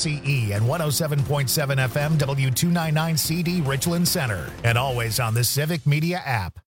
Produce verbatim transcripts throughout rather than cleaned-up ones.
C E and one oh seven point seven F M W two ninety-nine C D Richland Center. And always on the Civic Media app.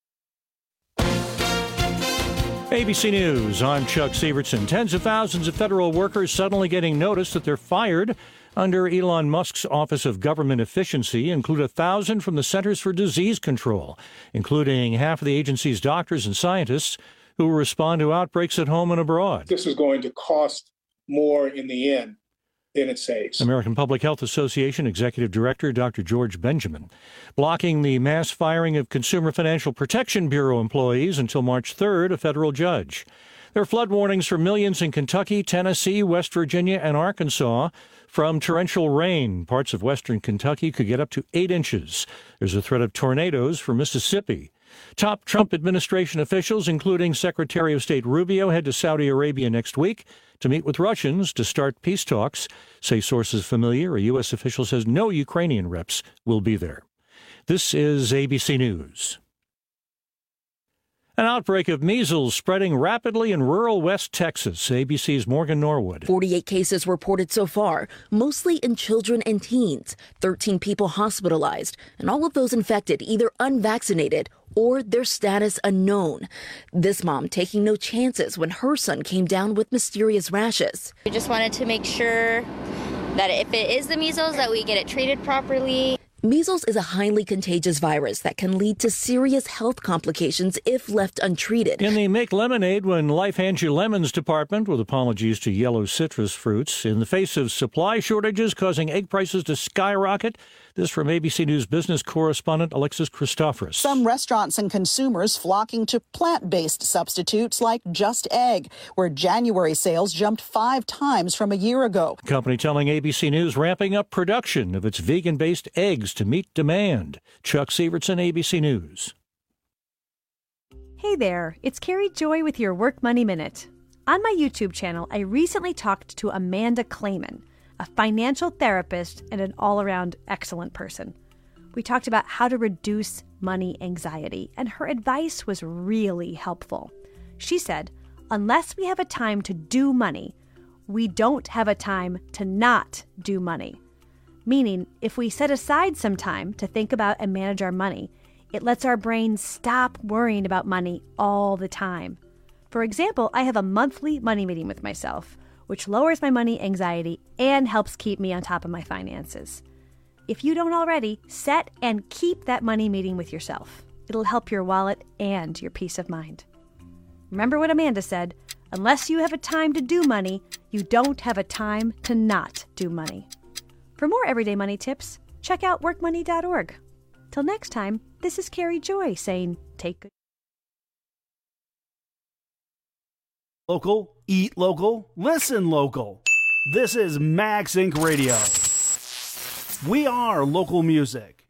A B C News, I'm Chuck Severson. Tens of thousands of federal workers suddenly getting notice that they're fired under Elon Musk's Office of Government Efficiency include a thousand from the Centers for Disease Control, including half of the agency's doctors and scientists who will respond to outbreaks at home and abroad. This is going to cost more in the end than it saves. American Public Health Association Executive Director Doctor George Benjamin blocking the mass firing of Consumer Financial Protection Bureau employees until March third, a federal judge. There are flood warnings for millions in Kentucky, Tennessee, West Virginia, and Arkansas from torrential rain. Parts of western Kentucky could get up to eight inches. There's a threat of tornadoes for Mississippi. Top Trump administration officials, including Secretary of State Rubio, head to Saudi Arabia next week to meet with Russians to start peace talks, say sources familiar. A U S official says no Ukrainian reps will be there. This is A B C News. An outbreak of measles spreading rapidly in rural West Texas. A B C's Morgan Norwood. forty-eight cases reported so far, mostly in children and teens. thirteen people hospitalized, and all of those infected either unvaccinated or their status unknown. This mom taking no chances when her son came down with mysterious rashes. We just wanted to make sure that if it is the measles, that we get it treated properly. Measles is a highly contagious virus that can lead to serious health complications if left untreated. In the Make Lemonade When Life Hands You Lemons department, with apologies to yellow citrus fruits, in the face of supply shortages causing egg prices to skyrocket. This from A B C News business correspondent Alexis Christoforous. Some restaurants and consumers flocking to plant-based substitutes like Just Egg, where January sales jumped five times from a year ago. The company telling A B C News ramping up production of its vegan-based eggs to meet demand. Chuck Severson, A B C News. Hey there, it's Carrie Joy with your Work Money Minute. On my YouTube channel, I recently talked to Amanda Clayman, a financial therapist and an all-around excellent person. We talked about how to reduce money anxiety, and her advice was really helpful. She said, unless we have a time to do money, we don't have a time to not do money. Meaning, if we set aside some time to think about and manage our money, it lets our brain stop worrying about money all the time. For example, I have a monthly money meeting with myself, which lowers my money anxiety and helps keep me on top of my finances. If you don't already, set and keep that money meeting with yourself. It'll help your wallet and your peace of mind. Remember what Amanda said, unless you have a time to do money, you don't have a time to not do money. For more everyday money tips, check out work money dot org. Till next time, this is Carrie Joy saying, take good. Local, eat local, listen local. This is Max Incorporated. Radio. We are local music.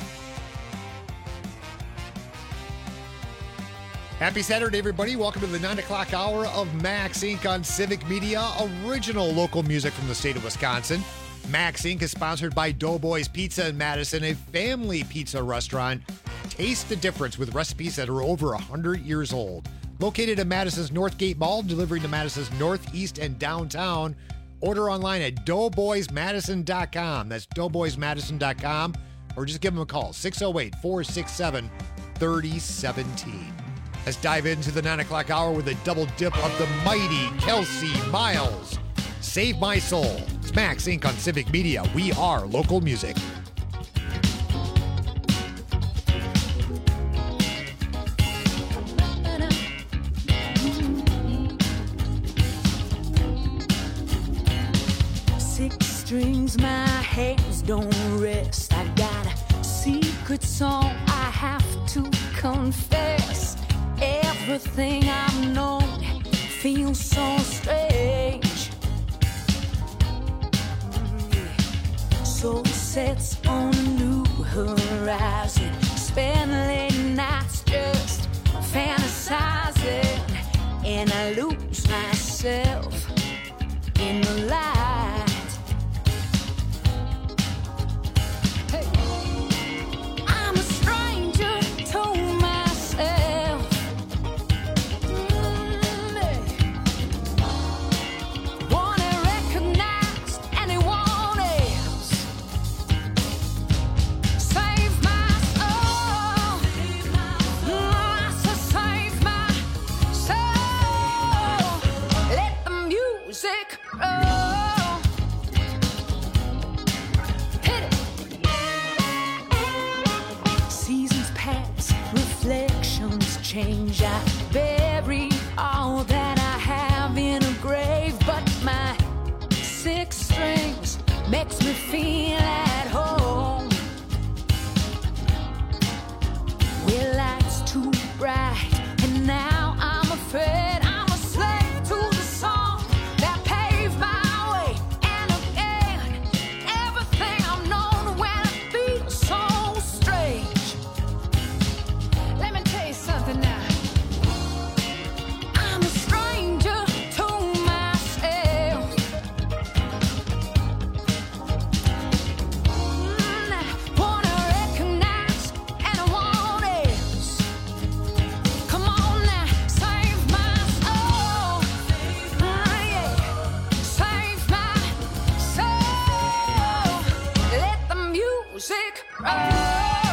Happy Saturday, everybody. Welcome to the nine o'clock hour of Max Incorporated on Civic Media, original local music from the state of Wisconsin. Max Incorporated is sponsored by Doughboys Pizza in Madison, a family pizza restaurant. Taste the difference with recipes that are over one hundred years old. Located at Madison's Northgate Mall, delivering to Madison's Northeast and downtown. Order online at doughboys madison dot com. That's doughboys madison dot com. Or just give them a call, six oh eight, four six seven, three oh one seven. Let's dive into the nine o'clock hour with a double dip of the mighty Kelsey Miles. Save My Soul. It's Max Incorporated on Civic Media. We are local music. Six strings, my hands don't rest. I got a secret song I have to confess. Everything I've known feels so strange. Soul sets on a new horizon. Spend late nights just fantasizing, and I lose myself in the light. Hey. I'm a stranger to myself. Mm-hmm. Want it recognized and it want it. change. I bury all that I have in a grave, but my six strings makes me feel at home. Well, lights too bright, and now I'm afraid I'm a slave to the song that paved my way. And again, everything I'm known when I feel so strange. Let me tell you something now. I'm a stranger to myself. Mm, I wanna recognize and I want else. Come on now, save my soul. Ah, yeah. Save my soul. Let the music roll.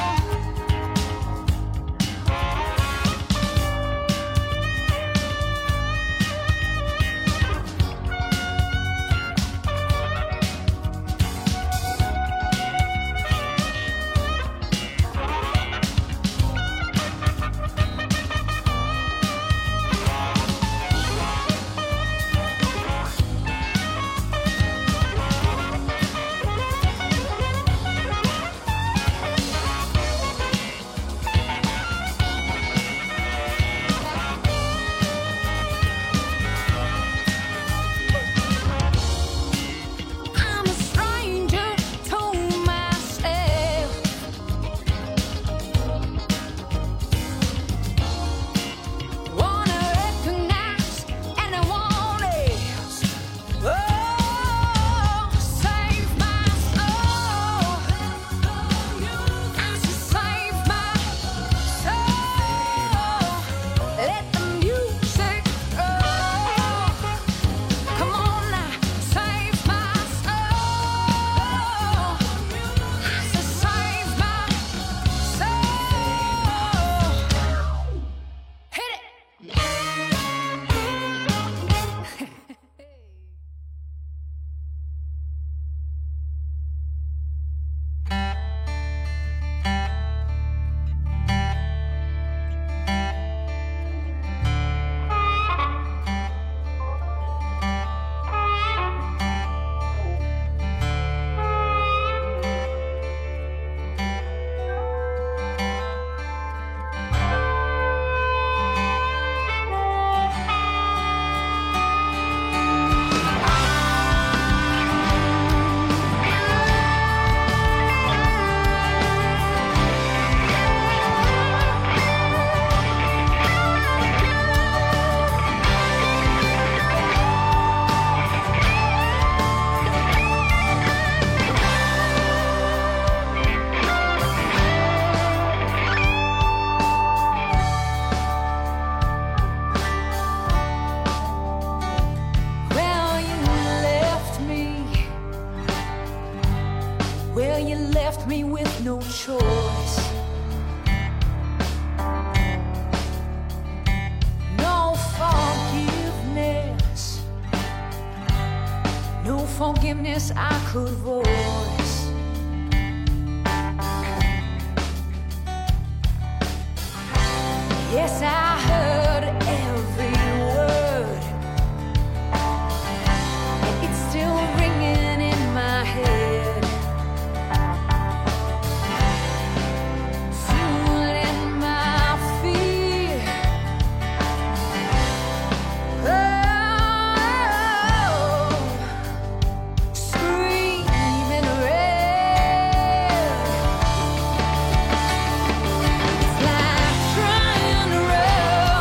I'm a stranger to myself. Wanna recognize and I want else. Oh, save my soul. I said save my soul. Let the music roll. Come on now, save my soul. I said save my soul. Hit it. Well, you left me. Well, you left me with no choice. No forgiveness. No forgiveness I could voice. Yes, I heard every word. It's still ringing in my head. Fueling my fear. Oh, screaming red. It's like trying to run.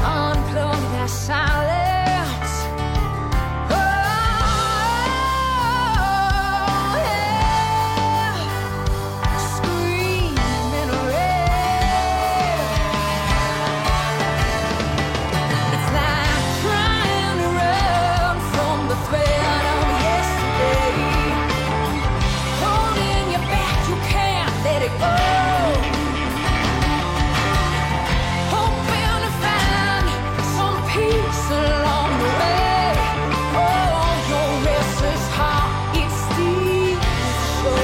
unplug that silence. Oh, yeah. Scream in a red. It's like trying to run from the thread of yesterday. Holding you back, you can't let it go. Hoping to find some peace along the way. Oh, your restless heart, it steals the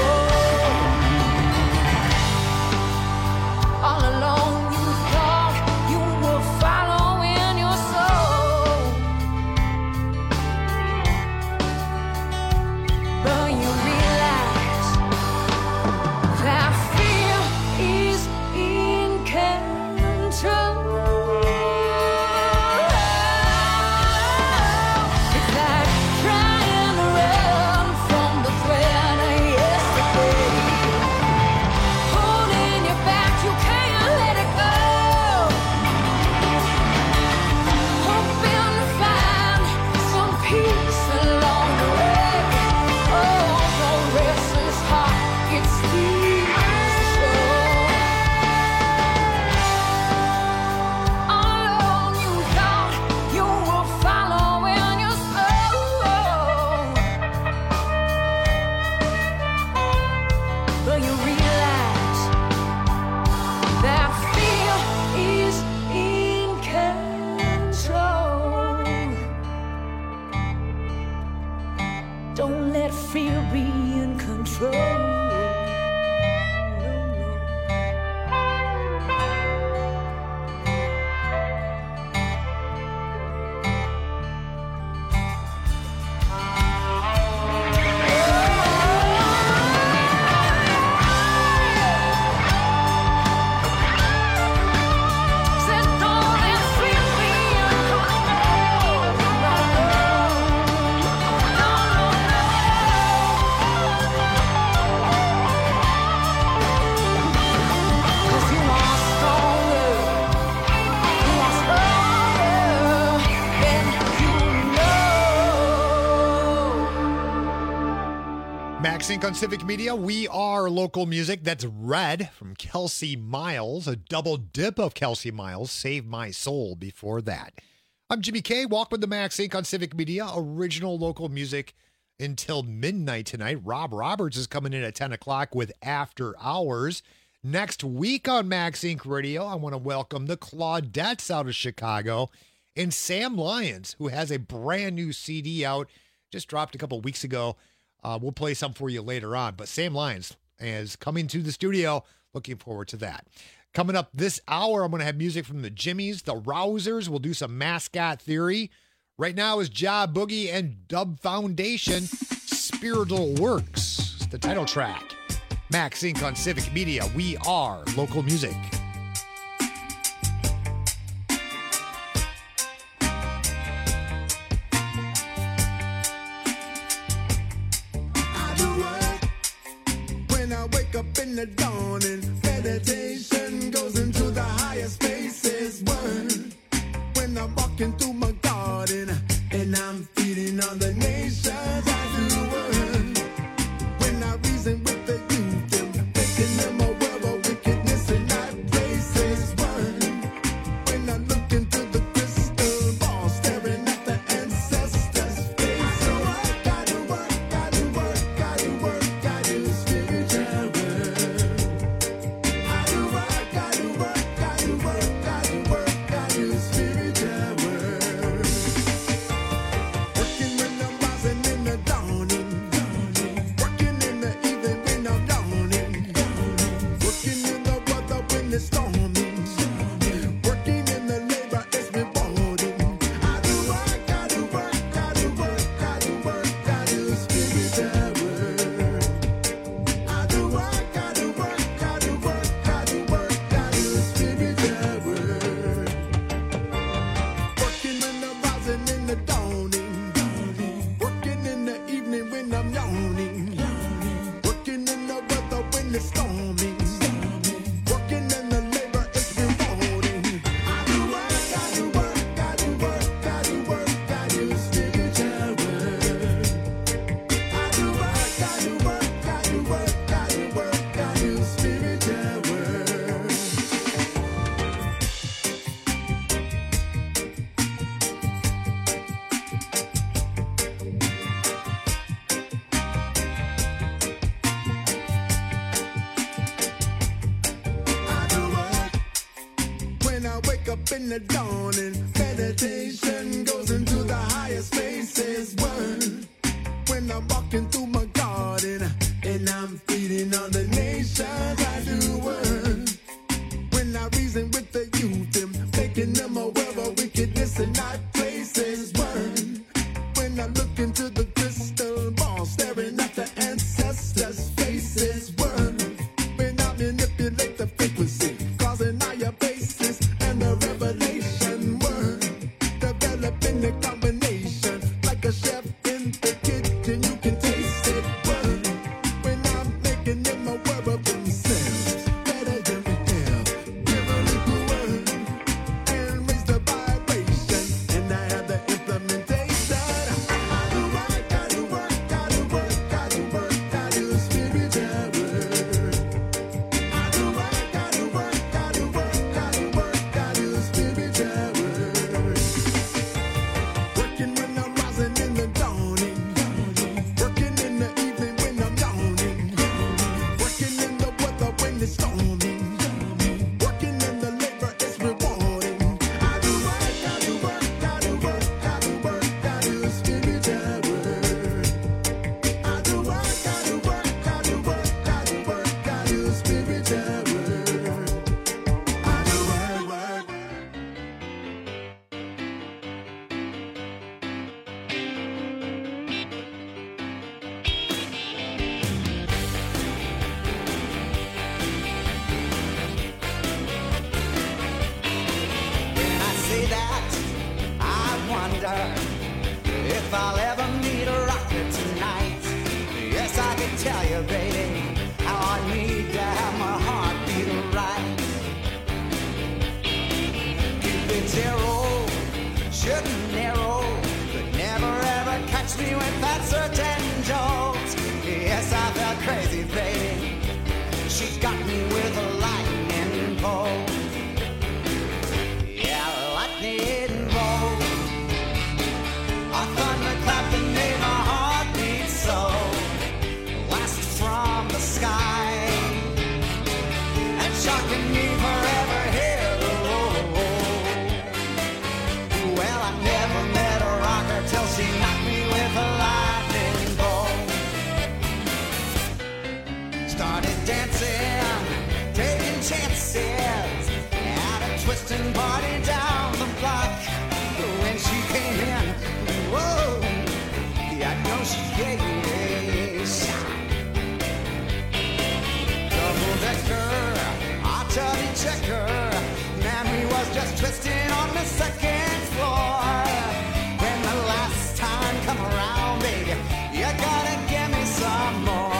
show. All alone you thought you were following your soul, but you realize that fear is in control. It's like trying to run from the thread of yesterday. Holding you back, you can't let it go. Hoping to find some peace along the way. Oh, your restless heart, it steals the show. All alone you thought you were following your soul, but you realize that fear is in control. Don't let fear be in control. Said don't let fear be in control. No, no, no. 'Cause you are stronger. You are stronger than you know. Max Inc on Civic Media. We are local music. That's Red from Kelsey Miles. A double dip of Kelsey Miles. Save My Soul before that. I'm Jimmy K. Walk with the Max Inc on Civic Media. Original local music until midnight tonight. Rob Roberts is coming in at ten o'clock with After Hours. Next week on Max Inc Radio, I want to welcome the Claudettes out of Chicago and Sam Lyons, who has a brand new C D out. Just dropped a couple weeks ago. Uh, we'll play some for you later on. But Sam Lyons is coming to the studio. Looking forward to that. Coming up this hour, I'm going to have music from the Jimmies, the Rousers. We'll do some Mascot Theory. Right now is Ja Boogie and Dub Foundation. Spiritual Works. It's the title track. Max Inc on Civic Media. We are local music. I do work when I wake up in the dawning. Meditation goes into the higher spaces. Word when I'm walking through my garden and I'm feeding on the nations. I do work when I reason with the youth, them making them aware of wickedness in high places. Word when I look into the crystal ball, staring at the ancestors' face. So I gotta work, gotta work, gotta work, gotta do spiritual work. I do work, gotta work, gotta work, gotta work, gotta do spiritual work. wake up in the dawning, meditation goes into the higher spaces. Word. When I'm walking through my garden and I'm feeding on the nations, I do word. When I reason with the youth, I'm making them aware of wickedness in high places. Word. When I look into the crystal ball, staring at the ancestors' faces. Word. When I manipulate the frequency, causing higher bases and the revelation. Word. Developing the combination like a chef in the kitchen, you can taste it. Word. When I'm making them aware of themselves, better than hell. Give a little word and raise the vibration, and I have the implementation. I do work, I do work, I do work, I do work, I do spiritual work. I do work, I do work, I do work, I do work, I do spiritual work. Working when I'm rising in the dawning, working in the evening when I'm yawning, working in the weather when it's storming, working in the labor is rewarding. I do work, I do work, I do work, I do work, I do spiritual work. I do work, I do work, I do work, I do work, I do spiritual work. I do work, work. When I say that, I wonder if I'll ever meet a rocker tonight. Yes, I can tell you, baby, how I need to have my heart beat right. Cupid zero, shouldn't narrow, could never ever catch me with that certain jokes. Yes, I felt crazy, baby. She got me with a lightning bolt. Yeah, lightning bolt. A thunderclap that made my heart beat so. Blast from the sky and shocking me forever here. Well, I never met a rocker till she knocked me with a lightning bolt. Started dancing, taking chances, at a twisting party down the block. When she came in, whoa, yeah, I know she gave me a shot. Double decker, archery checker, man, we was just twisting on the second floor. When the last time come around, baby, you gotta give me some more.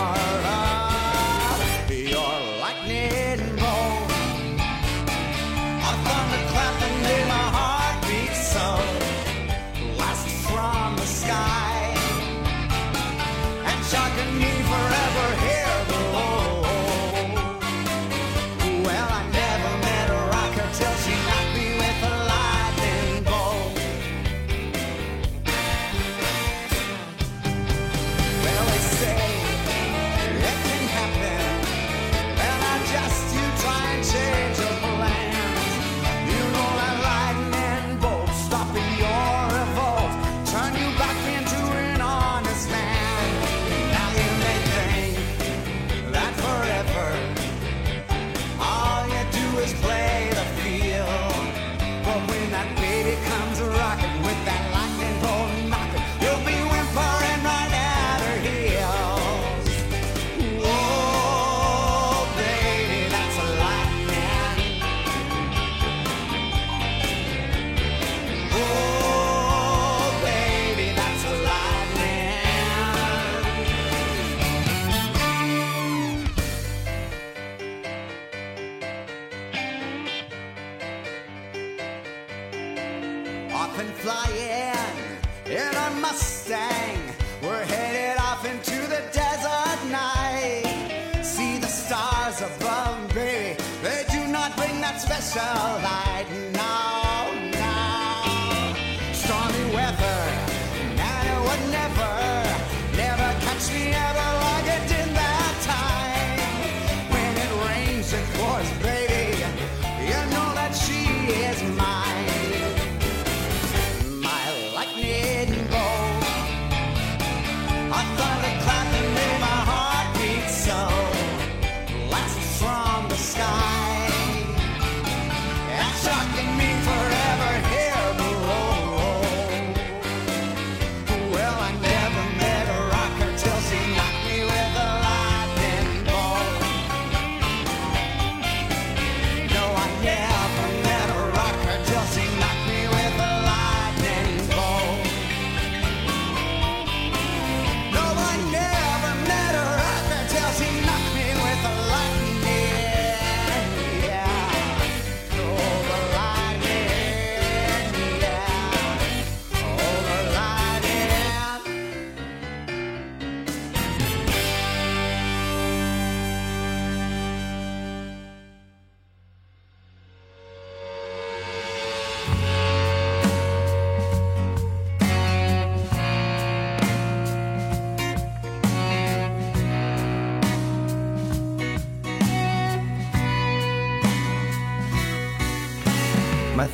Your lightning bolt, a thunderclap that made my heart beat so. Blast from the sky and shocking me forever here below. Well, I never met a rocker till she knocked me with a lightning bolt. Well, they say it can happen, and I just you try and change your plans. You know that lightning bolt stopping your revolt, turn you back into an honest man. Now you may think that forever all you do is play the field, but when that baby comes rocking with that lightning bolt knocking, you'll be whimpering right at her heels. Oh, baby, that's a lightning. Oh, baby, that's a lightning. Off and flying in a Mustang, we're headed off into the desert night. See the stars above, baby, they do not bring that special light. No, no. Stormy weather, and it would never, never catch me ever like it did that time. When it rains, it pours, baby, you know that she is mine.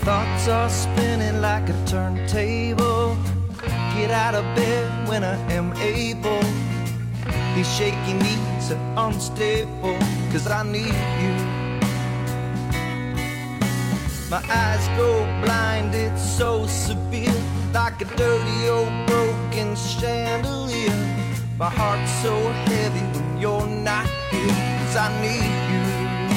thoughts are spinning like a turntable. Get out of bed when I am able. These shaky knees are unstable, cause I need you. My eyes go blind, it's so severe, like a dirty old broken chandelier. My heart's so heavy when you're not here, cause I need you.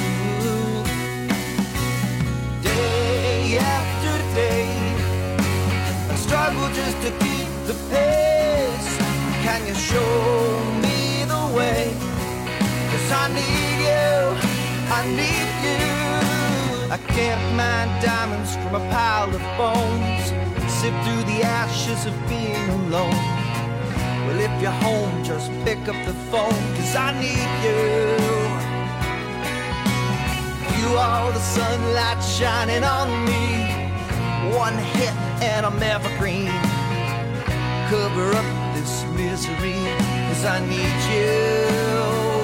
Day after day, I struggle just to keep the pace. Can you show me the way? Cause I need you, I need you. I can't mine diamonds from a pile of bones, sift through the ashes of being alone. Well, if you're home, just pick up the phone, cause I need you. You are the sunlight shining on me. One hit and I'm evergreen. Cover up this misery, cause I need you.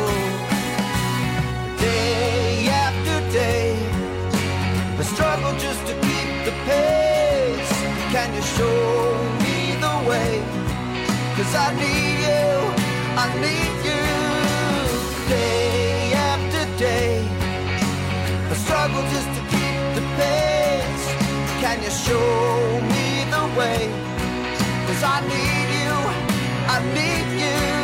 Day after day, I struggle just to keep the pace. Can you show me the way? Cause I need you, I need you. Day after day, I struggle just to keep the pace. Can you show me the way? Cause I need you, I need you.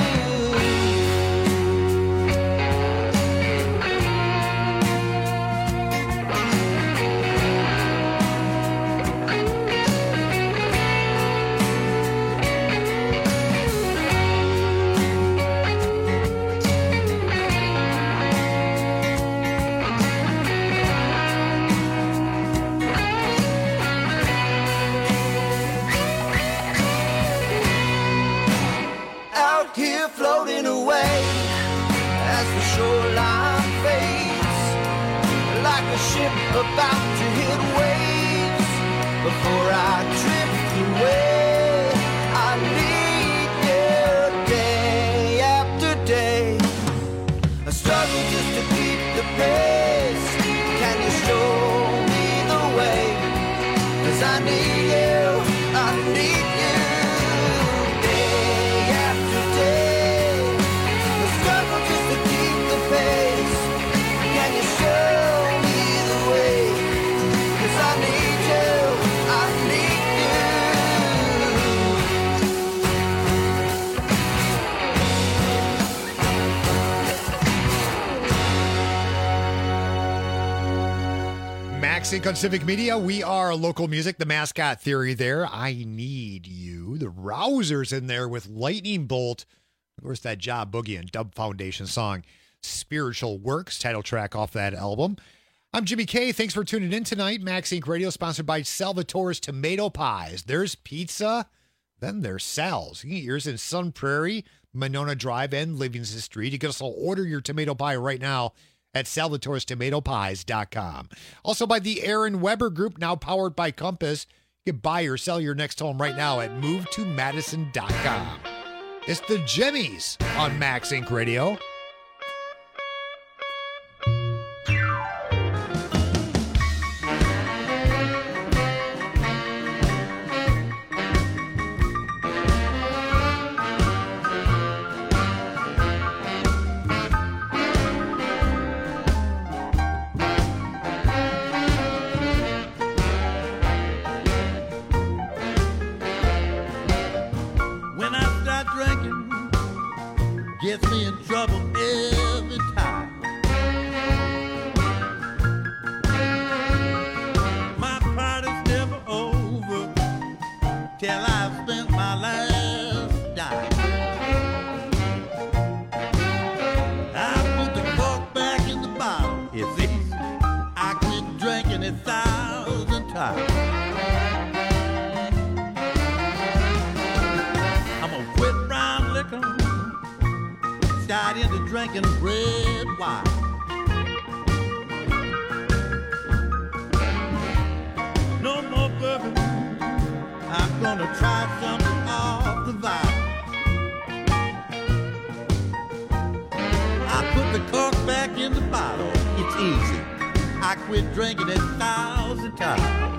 Here floating away as the shoreline fades, like a ship about to hit waves. Before I drift away, I need you. Day after day, I struggle just to keep the pace. Can you show me the way? Cause I need you, I need you. MaxInc on Civic Media. We are local music, the mascot theory there. I need you. The Rousers in there with Lightning Bolt. Of course, that Job Boogie and Dub Foundation song, Spiritual Works, title track off that album. I'm Jimmy K. Thanks for tuning in tonight. MaxInc Radio, sponsored by Salvatore's Tomato Pies. There's pizza, then there's Sal's. You can get yours in Sun Prairie, Monona Drive, and Livingston Street. You can also order your tomato pie right now at salvatores tomato pies dot com. Also by the Aaron Weber Group, now powered by Compass. You can buy or sell your next home right now at move to madison dot com. It's the Jimmies on MaxInc Radio. Gets me in trouble every time. My party's never over till I've spent my last dime. I put the cork back in the bottle. It's easy. I quit drinking a thousand times. I'm gonna quit brown liquor, start into drinking red wine. No more bourbon, I'm gonna try something off the vine. I put the cork back in the bottle, it's easy. I quit drinking a thousand times.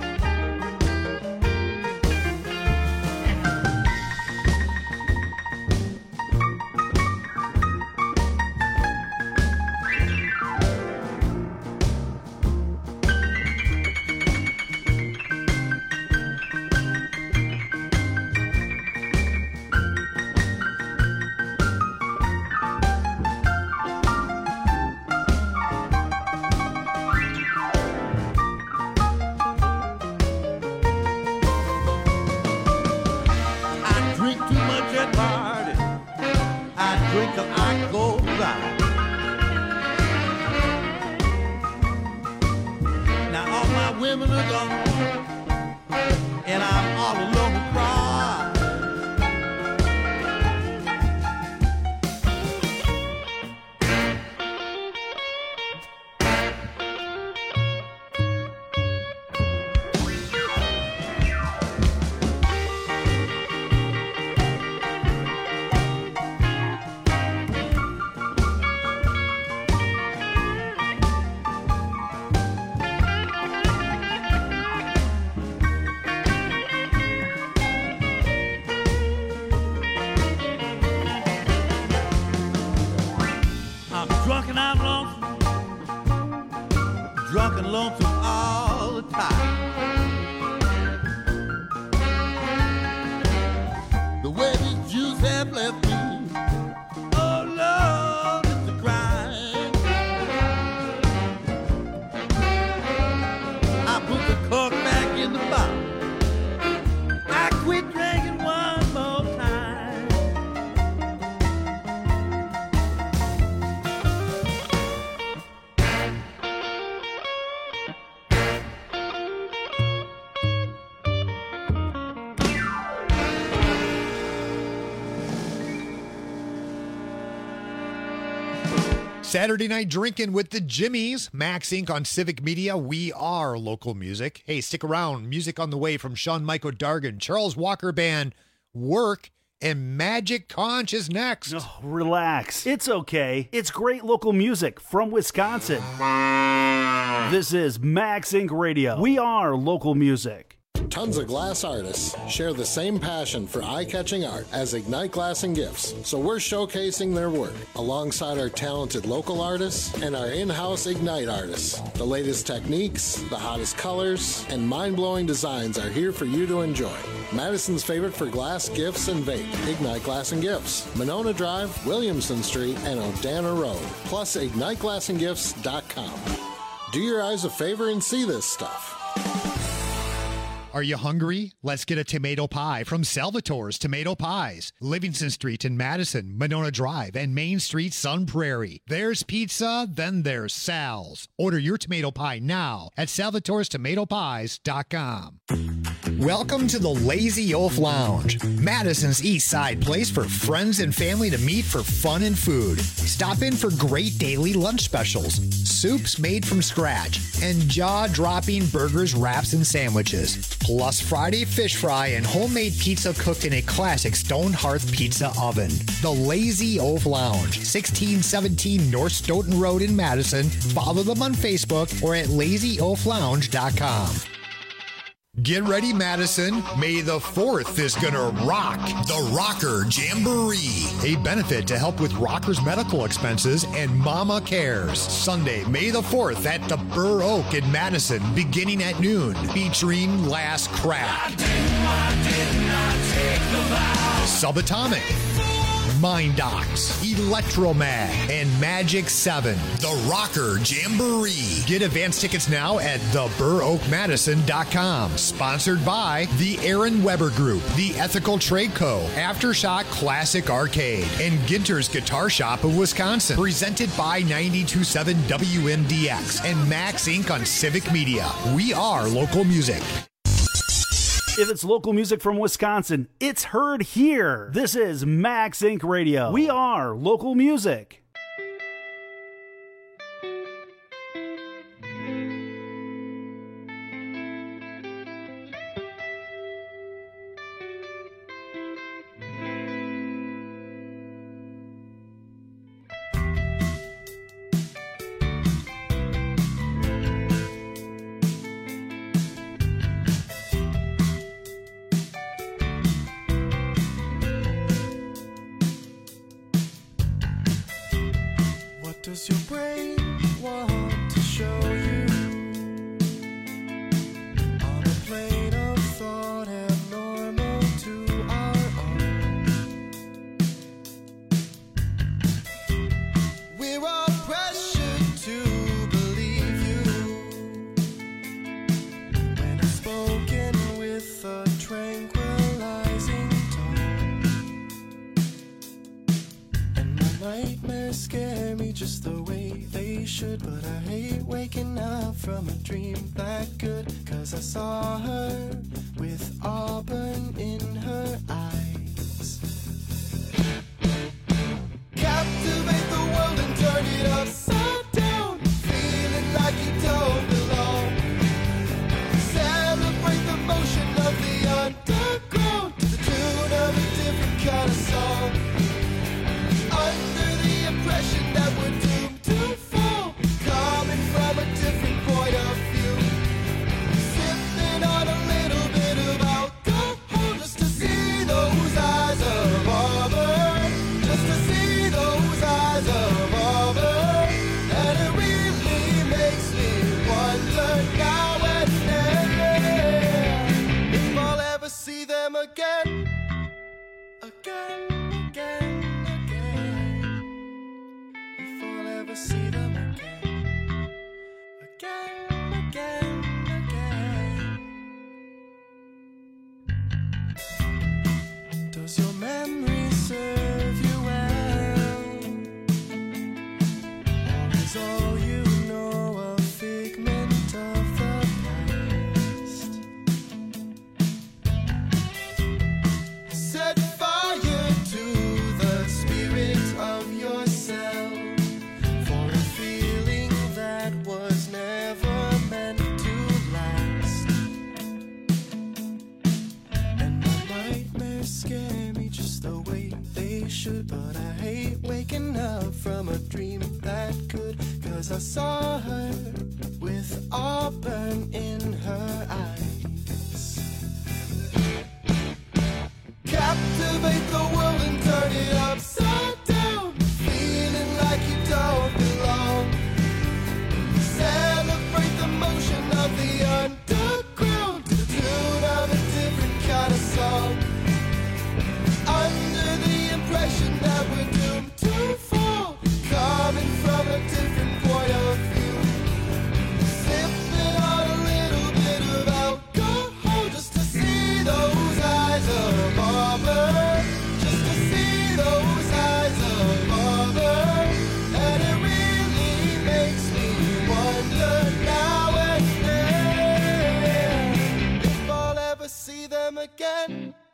Saturday night drinking with the Jimmies. Max Incorporated on Civic Media. We are local music. Hey, stick around. Music on the way from Sean Michael Dargan, Charles Walker Band, Work, and Magic Conch is next. Oh, relax. It's okay. It's great local music from Wisconsin. This is Max Incorporated Radio. We are local music. Tons of glass artists share the same passion for eye-catching art as Ignite Glass and Gifts, so we're showcasing their work alongside our talented local artists and our in-house Ignite artists. The latest techniques, the hottest colors, and mind-blowing designs are here for you to enjoy. Madison's favorite for glass, gifts, and vape, Ignite Glass and Gifts. Monona Drive, Williamson Street, and Odana Road, plus ignite glass and gifts dot com. Do your eyes a favor and see this stuff. Are you hungry? Let's get a tomato pie from Salvatore's Tomato Pies. Livingston Street in Madison, Monona Drive, and Main Street, Sun Prairie. There's pizza, then there's Sal's. Order your tomato pie now at salvatores tomato pies dot com. Welcome to the Lazy Oaf Lounge, Madison's East Side place for friends and family to meet for fun and food. Stop in for great daily lunch specials, soups made from scratch, and jaw-dropping burgers, wraps, and sandwiches. Plus Friday fish fry and homemade pizza cooked in a classic stone hearth pizza oven. The Lazy Oaf Lounge, sixteen seventeen North Stoughton Road in Madison. Follow them on Facebook or at lazy oaf lounge dot com. Get ready, Madison. May the fourth is gonna rock the Rocker Jamboree, a benefit to help with rockers' medical expenses and Mama Cares. Sunday, May the fourth at the Burr Oak in Madison, beginning at noon, featuring Last Crack, Subatomic, Mind Docs, Electromag, and Magic seven. The Rocker Jamboree. Get advance tickets now at the burr oak madison dot com. Sponsored by the Aaron Weber Group, the Ethical Trade Co., Aftershock Classic Arcade, and Ginter's Guitar Shop of Wisconsin. Presented by ninety-two point seven W M D X and Max Incorporated on Civic Media. We are local music. If it's local music from Wisconsin, it's heard here. This is Max Incorporated Radio. We are local music. tranquilizing tone. And my nightmares scare me just the way they should. But I hate waking up from a dream that good, 'cause I saw her with auburn in her eyes. Captivate the world and turn it upside down, feeling like you don't belong. Celebrate the motion of the underground to the tune of a different kind of song. Under the impression that we're doomed to fall, coming from a different point of view. Sipping on a little bit of alcohol just to see those eyes of auburn, just to see those eyes of auburn. And it really makes me wonder now and then if I'll ever see them again, again, again, again. If I'll ever see them again, again, again, again. Does your memory serve you well? Or is all you know a figment of the past? Set fire to the spirit of yourself, for a feeling that was never meant to last. And my nightmares scare me just the way they should. But I hate waking up from a dream that good, 'cause I saw her with auburn in her eyes. Captivate the world and turn it upside down, feeling like you don't belong. Celebrate the motion of the underground to the tune of a different kind of song. Under the impression that we're doomed to fall, coming from a different point of view. Sipping on a little bit of alcohol just to see those eyes of auburn, just to see those eyes of auburn. And it really makes me wonder now and then if I'll ever see them again.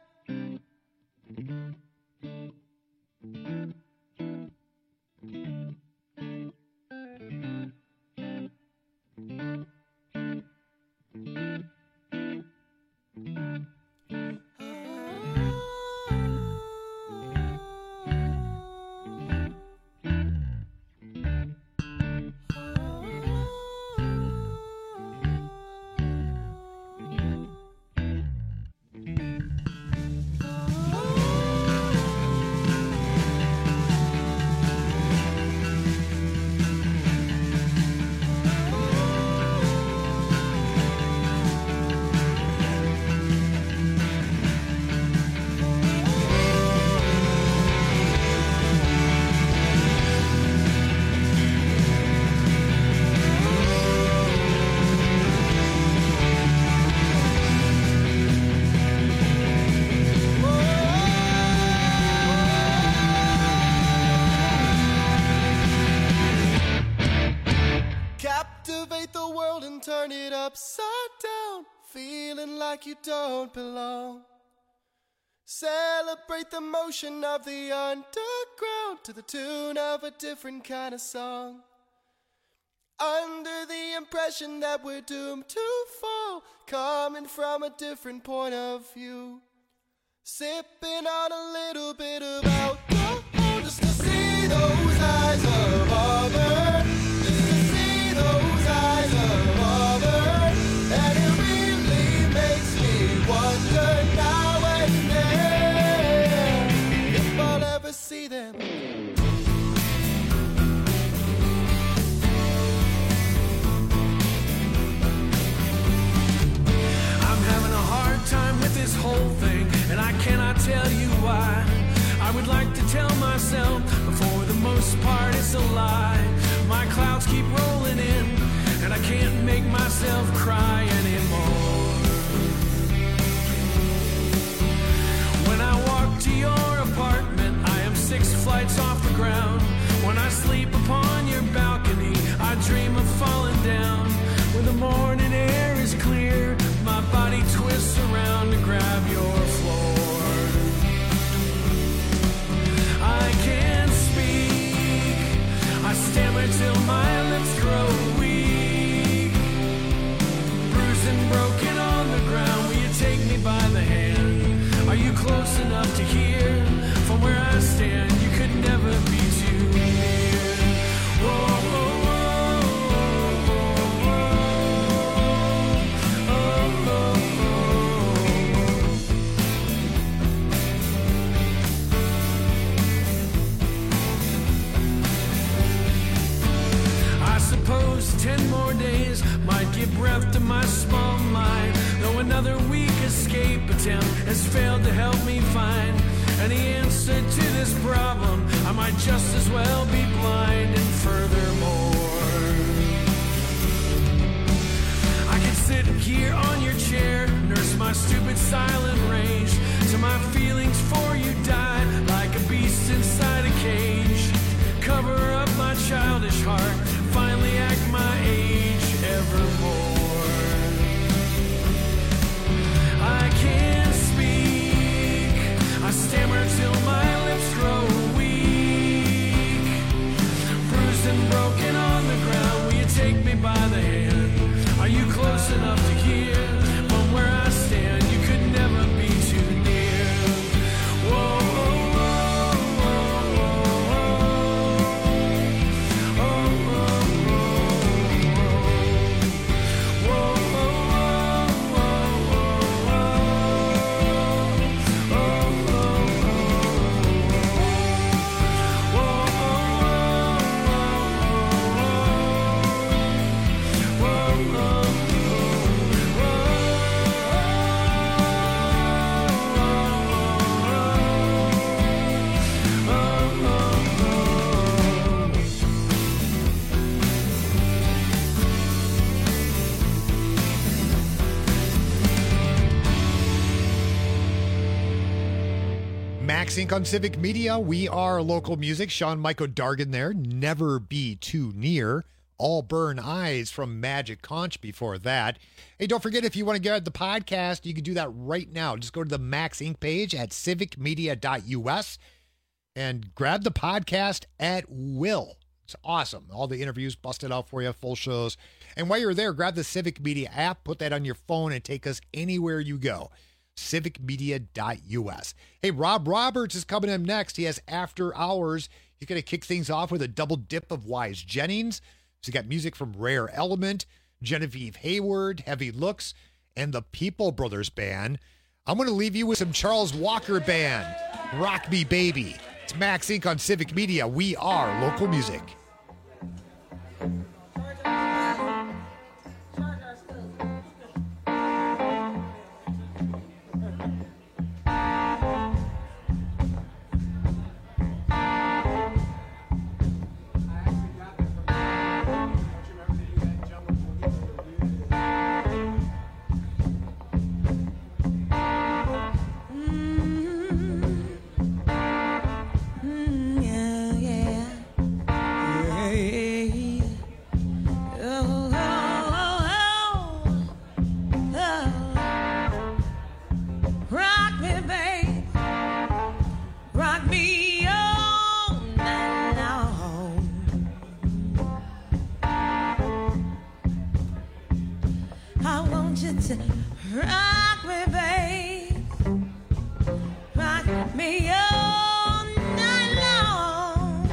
Captivate the world and turn it upside down, feeling like you don't belong. Celebrate the motion of the underground to the tune of a different kind of song. Under the impression that we're doomed to fall, coming from a different point of view. Sipping on a little bit of alcohol just to see those eyes of auburn, just to see those eyes of auburn. And it really makes me wonder now and then if I'll ever see them. I'm having a hard time with this whole thing, and I cannot tell you why. I would like to tell myself, but for the most part it's a lie. My clouds keep rolling in, and I can't make myself cry anymore. the hand. Are you close enough to hear? From where I stand, you could never be too near. Whoa, whoa, ten more days might give breath to my small mind. Though another weak escape attempt has failed to help me find any answer to this problem, I might just as well be blind. And furthermore, I could sit here on your chair, nurse my stupid silent rage till my feelings for you die like a beast inside a cage. Cover up my childish heart, finally act my age evermore. I can't speak, I stammer till my lips grow weak. Bruised and broken on the ground, will you take me by the hand? Are you close enough to hear? From where I stand, you could never be too near. Whoa. Max Inc on Civic Media. We are local music. Sean Michael Dargan there. Never Be Too Near. All Burn Eyes from Magic Conch before that. Hey, don't forget, if you want to get the podcast, you can do that right now. Just go to the Max Inc page at civic media dot U S and grab the podcast at will. It's awesome. All the interviews busted out for you, full shows. And while you're there, grab the Civic Media app, put that on your phone, and take us anywhere you go. civic media dot U S. Hey, Rob Roberts is coming up next. He has After Hours. He's going to kick things off with a double dip of Wise Jennings. So you got music from Rare Element, Genevieve Hayward, Heavy Looks, and the People Brothers Band. I'm going to leave you with some Charles Walker Band, Rock Me Baby. It's Max Inc on Civic Media. We are local music. Rock me, babe. Rock me all night long.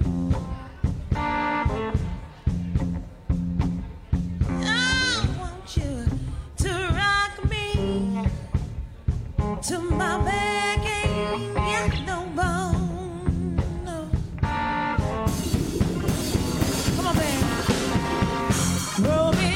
I want you to rock me to my back ain't got no bone. No. Come on, babe. Roll me.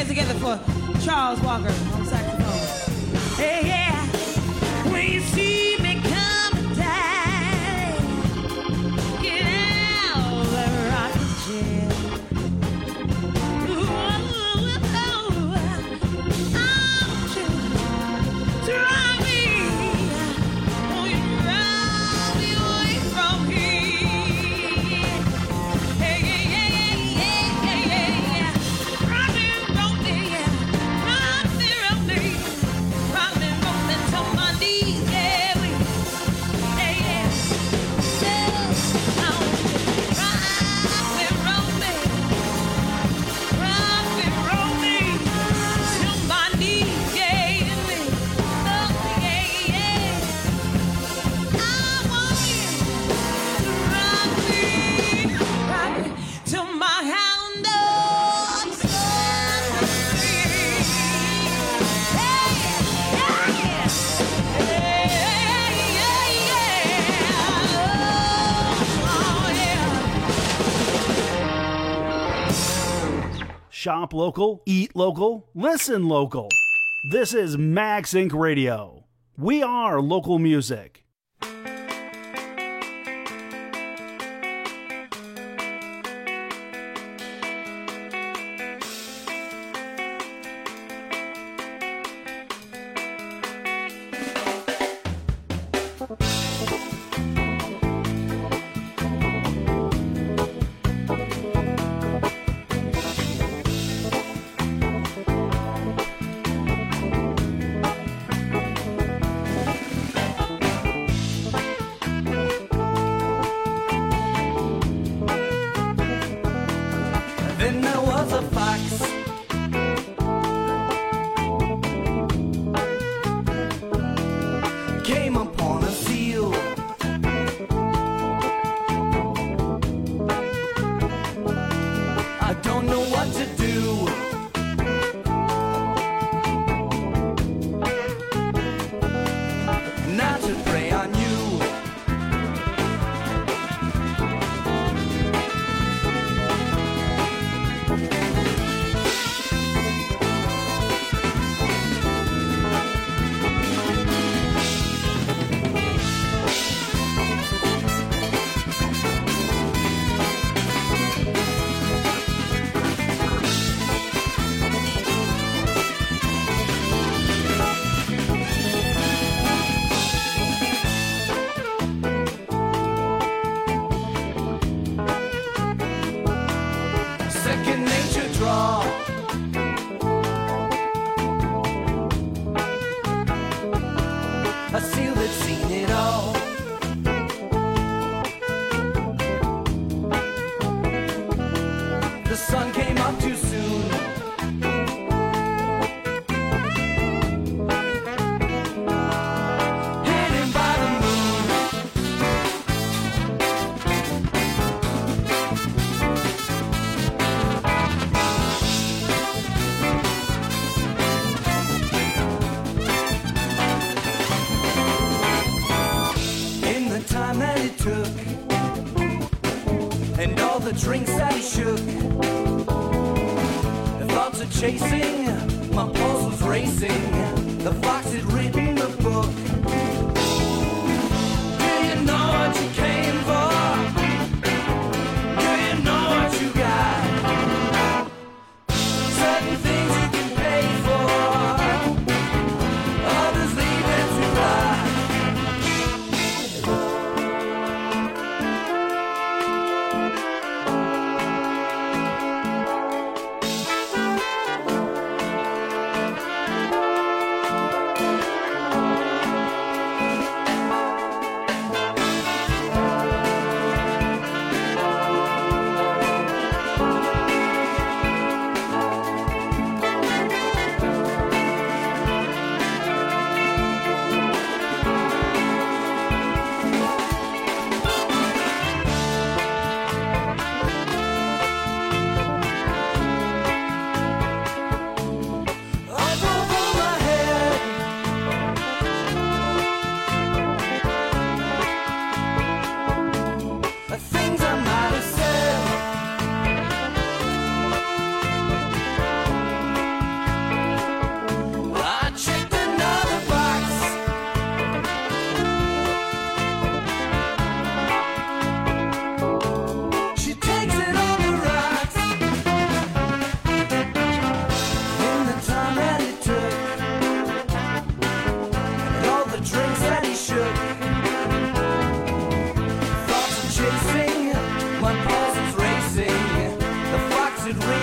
together for Charles Walker on saxophone. Hey, yeah. When you see me coming down, get out of the rocking chair. Ooh, oh, oh, you drive me, oh, you drive me away from here. Hey, yeah, yeah, yeah, yeah, yeah, yeah. Rock me, roll me, yeah. Rock me, roll me. Rock me, roll me till my knees, yeah, we, yeah, yeah. Rock me, roll me. Rock me, roll me till my knees, yeah, we, oh, yeah, yeah. I want you to rock me, rock me till my hound dogs start to sing. Hey, yeah, yeah. Hey, yeah, yeah. Oh, yeah. Shop local, eat local, listen local. This is Max Inc Radio. We are local music. Then there was a fox. Came upon a seal. I don't know what to do. Not to prey on you. Second nature draw. A seal that's seen it all. The sun came up too soon. Hidden by the moon. In the time that it took, and all the drinks that he shook, the thoughts of chasing, my pulse was racing. The fox had written the book. Do you know what you came for? Do you know what you got? Certain things you can pay for, others leave it to rot.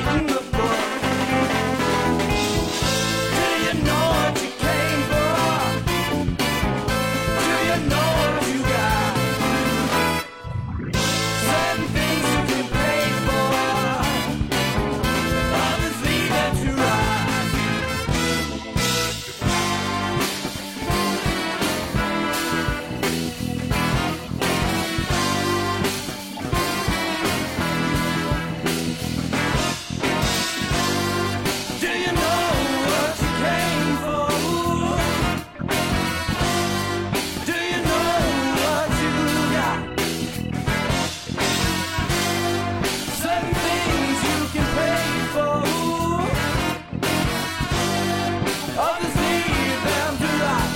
from the book. Do you know what you came for? Do you know what you got? Certain things you can pay for, others leave them to rot. Do you know what you came for? Do you know what you got? Certain things you can pay for, others leave them to rot.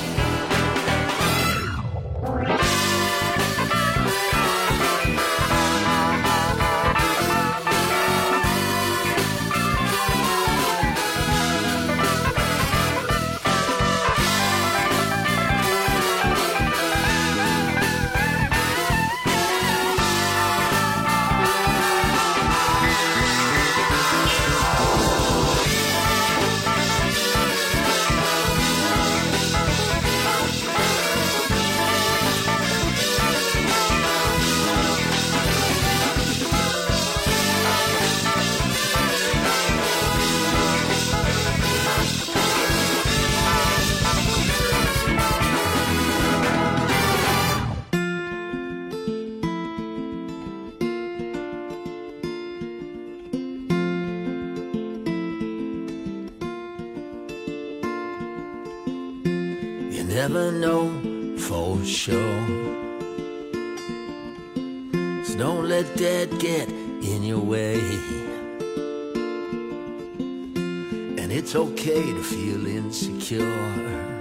You never know for sure, so don't let that get in your way. And it's okay to feel insecure.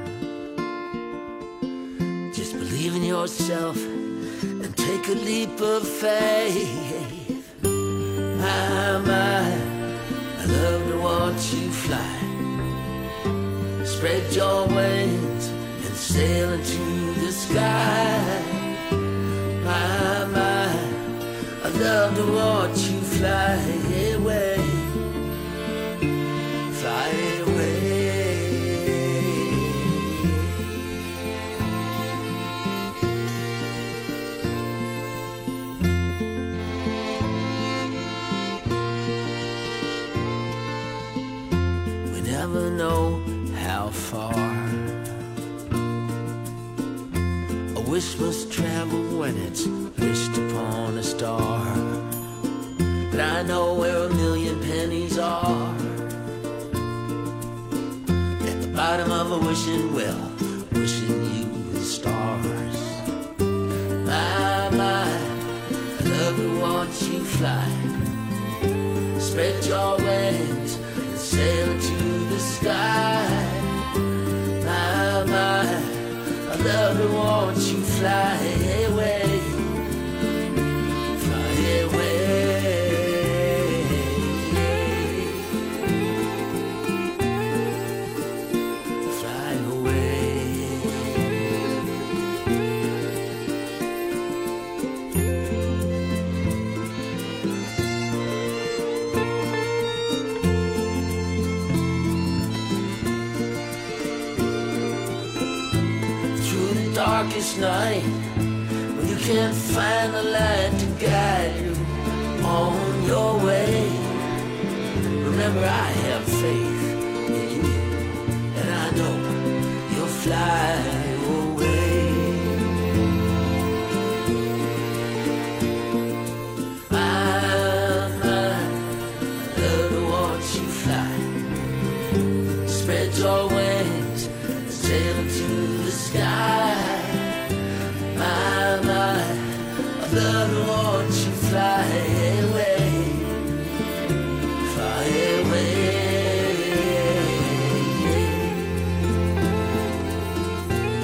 Just believe in yourself and take a leap of faith. My, my, I love to watch you fly. Spread your wings and sail into the sky. My, my, I love to watch you fly away. Fly away. We never know how far a wish must travel when it's wished upon a star. But I know where a million pennies are, at the bottom of a wishing well, wishing you the stars. My, my, I love to watch you fly. Spread your wings and sail into the sky. My, my, I love to watch you fly away. Fly away. Fly away. Through the darkest night, when you can't find the light to guide you on your way, remember I have faith in you, and I know you'll fly away. My, my, I love to watch you fly. Spread your wings and sail into the sky. My, my, I love to watch you fly away. Fly away.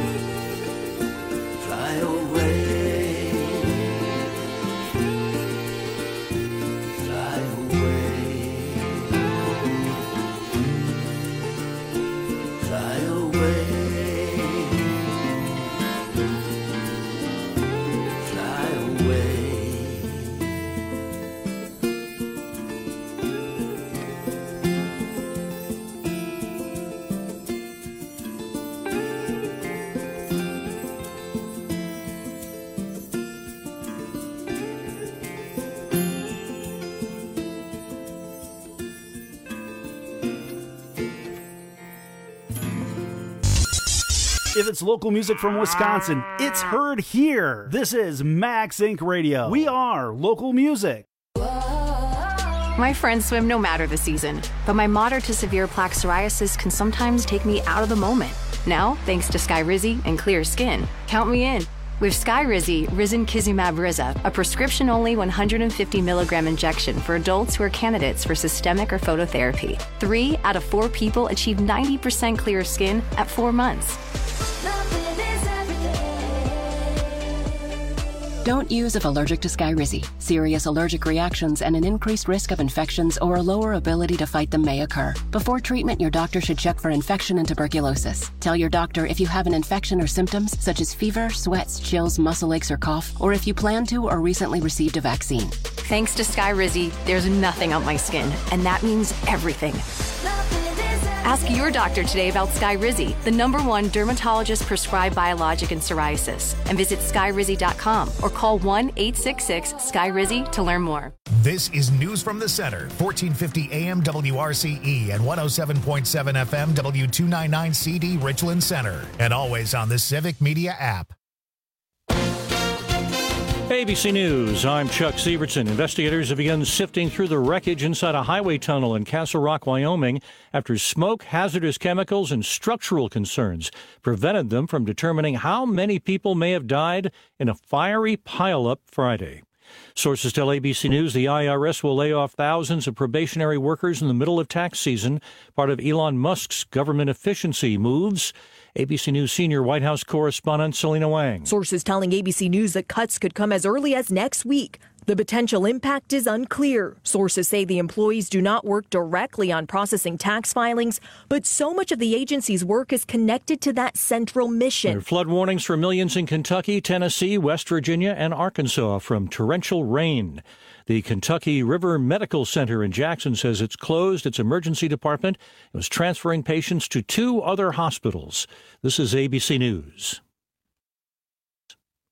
If it's local music from Wisconsin, it's heard here. This is Max Incorporated. Radio. We are local music. My friends swim no matter the season, but my moderate to severe plaque psoriasis can sometimes take me out of the moment. Now, thanks to Skyrizi and clear skin, count me in. With Skyrizi, Risankizumab Riza, a prescription-only one hundred fifty milligram injection for adults who are candidates for systemic or phototherapy. Three out of four people achieve ninety percent clear skin at four months. Don't use if allergic to Skyrizi. Serious allergic reactions and an increased risk of infections or a lower ability to fight them may occur. Before treatment, your doctor should check for infection and tuberculosis. Tell your doctor if you have an infection or symptoms such as fever, sweats, chills, muscle aches, or cough, or if you plan to or recently received a vaccine. Thanks to Skyrizi, there's nothing on my skin, and that means everything. Ask your doctor today about Skyrizi, the number one dermatologist-prescribed biologic in psoriasis, and visit skyrizi dot com or call one eight six six Skyrizi to learn more. This is News from the Center, fourteen fifty A M W R C E and one oh seven point seven F M W two ninety-nine C D Richland Center, and always on the Civic Media app. A B C News, I'm Chuck Sievertson. Investigators have begun sifting through the wreckage inside a highway tunnel in Castle Rock, Wyoming, after smoke, hazardous chemicals, and structural concerns prevented them from determining how many people may have died in a fiery pileup Friday. Sources tell A B C News the I R S will lay off thousands of probationary workers in the middle of tax season, part of Elon Musk's government efficiency moves. A B C News senior White House correspondent Selena Wang. Sources telling A B C News that cuts could come as early as next week. The potential impact is unclear. Sources say the employees do not work directly on processing tax filings, but so much of the agency's work is connected to that central mission. There are flood warnings for millions in Kentucky, Tennessee, West Virginia, and Arkansas from torrential rain. The Kentucky River Medical Center in Jackson says it's closed its emergency department and was transferring patients to two other hospitals. This is A B C News.